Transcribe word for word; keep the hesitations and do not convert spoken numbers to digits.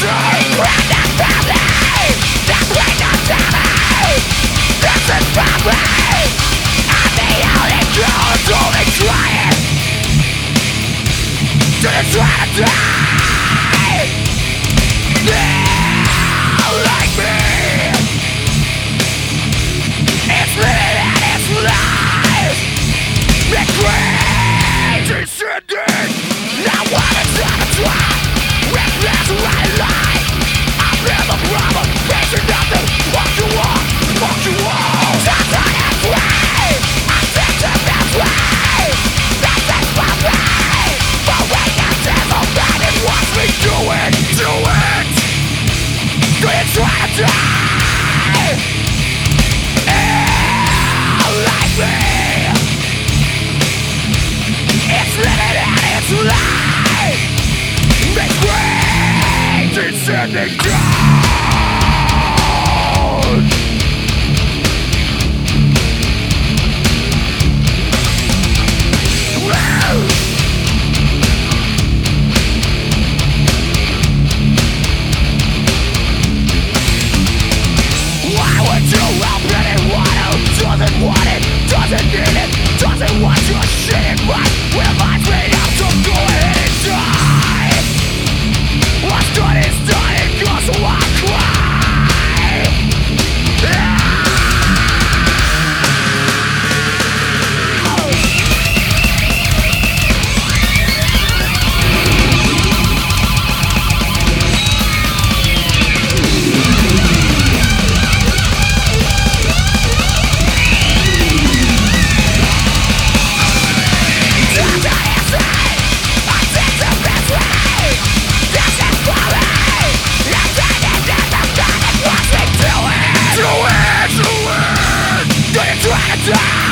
Try to die now, like me. It's living and it's life. It's crazy sending. Now what is on the track? If that's right life, I'm in the problem. Facing nothing. What you want, what you want. Something is free. I'm set to be free. This is my life. But when you devil man and watch me do it, do it. Do you try to die? Yeah, like me. It's living and it's life. It's great. It's sending down. Doesn't want it, doesn't need it, doesn't want your shit, but reminds me of to go ahead and die. What's done is done, it goes so I cry. Yeah. Die!